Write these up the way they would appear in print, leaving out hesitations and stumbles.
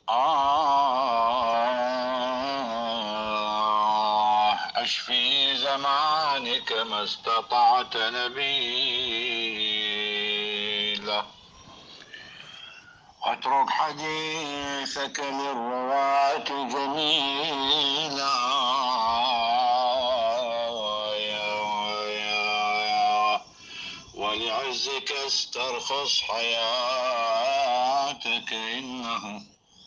أشفي زمانك ما استطعت نبيلا، واترك حديثك للرواة جميلا. ولعزك استرخص حياتك، إنه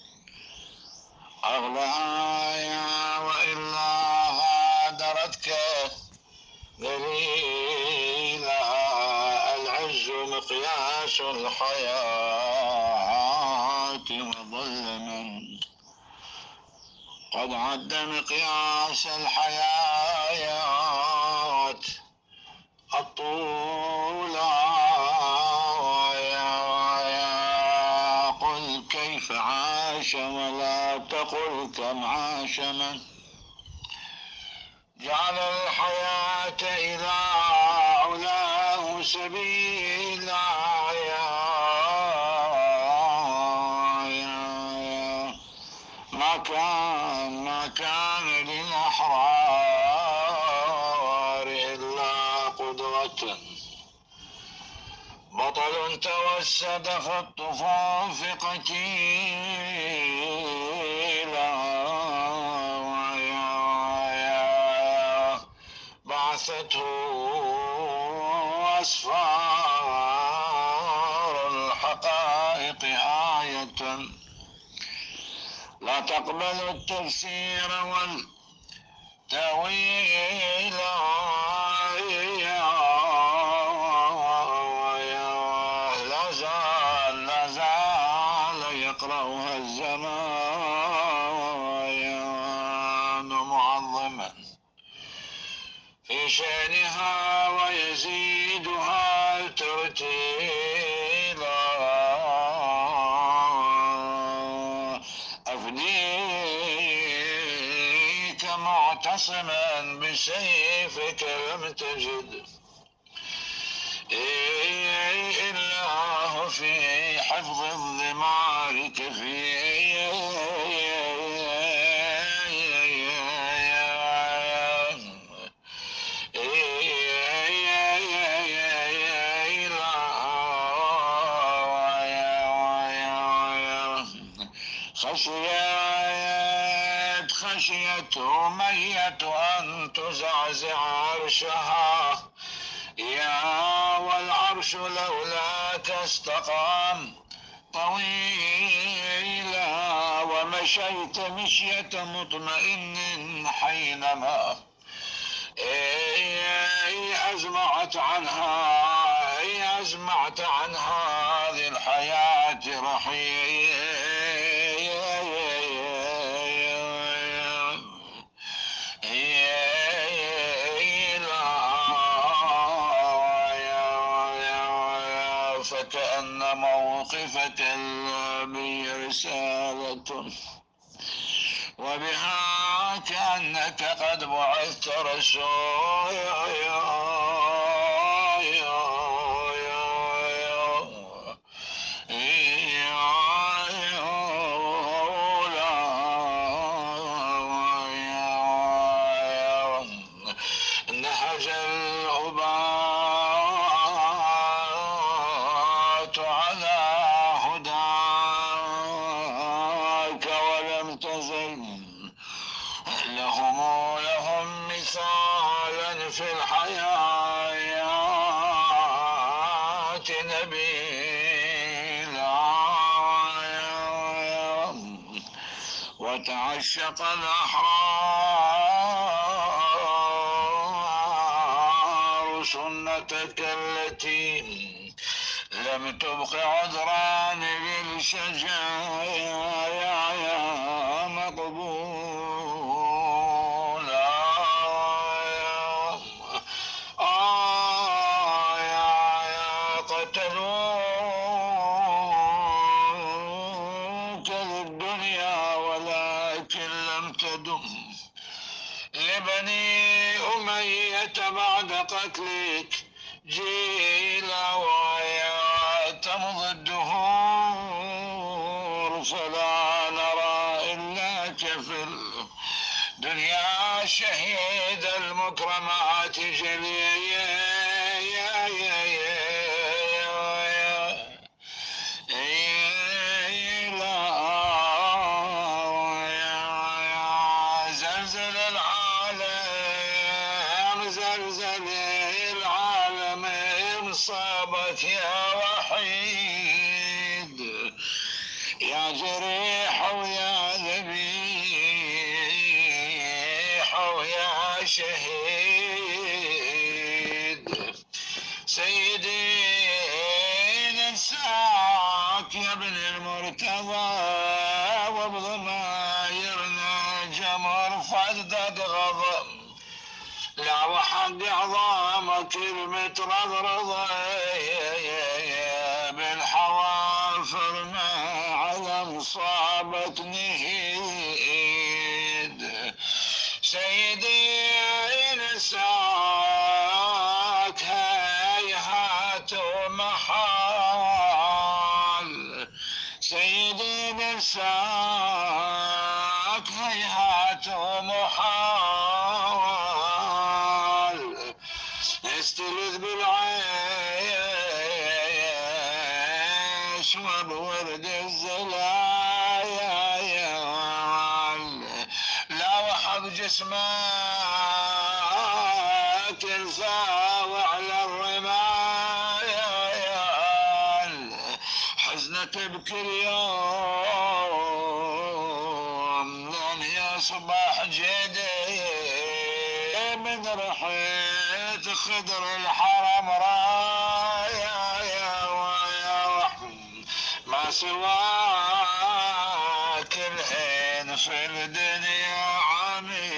أغلى آية، وإلا غادرتك ذليلا. العز مقياس الحياة، وظل من قد عد مقياس الحياة الطول. قل كيف عاش ولا تقل كم عاش من جعل الحياة إلى علاه سبيلا. ما كان للأحرار إلا قدرة، بطل توسد في الطفوف قتيلا. بعثته أسفار الحقائق آية، لا تقبل التفسير والتأويل. لا زال يقرأها الزمان معظما في شأنها، ويزيدها ترتيلا. أفديك معتصما بسيفك لم تجد إلا في حفظ الضمار كفيلا. خشيت أمية أن تزعزع عرشها، يا والعرش لولاك استقام طويلا. ومشيت مشية مطمئن حينما أزمعت عن هذه الحياة فكأن موقفك الأبي رسالة، وبها كأنك قد بعثت نهج الأباة على هداك، ولم تزل لهم مثالا في الحياة نبيلا. وتعشق الأحرار سنتك التي لم تبق عذران بالشجاعة مقبولا. قتلوك للدنيا ولكن لم تدم لبني أمية بعد قتلك جيلا. ويا تمضي الدهور فلا نرى دنيا شهيد المكرمات جلية زلزل العالم زلزل العالم انصابت يا وحيد يا جريح ويا ذبيح ويا شهيد سيدي ننساك يا ابن المرتضى وبضمايرنا جمر فدد غضب لا وحق عظامك المترضرضة بالحوافر ما علم صابت نهيد سيدي نساك هيهات ومحال سيدي نساك هيهات ومحال استلذ بالعيش وبورد الزلايا لا وحب جسمك الفاوى على الرمايا حزنك بكل يوم لن يصبح جديد من رحيت خدر الحرم رايا يا ما سواك الحين في الدنيا عمي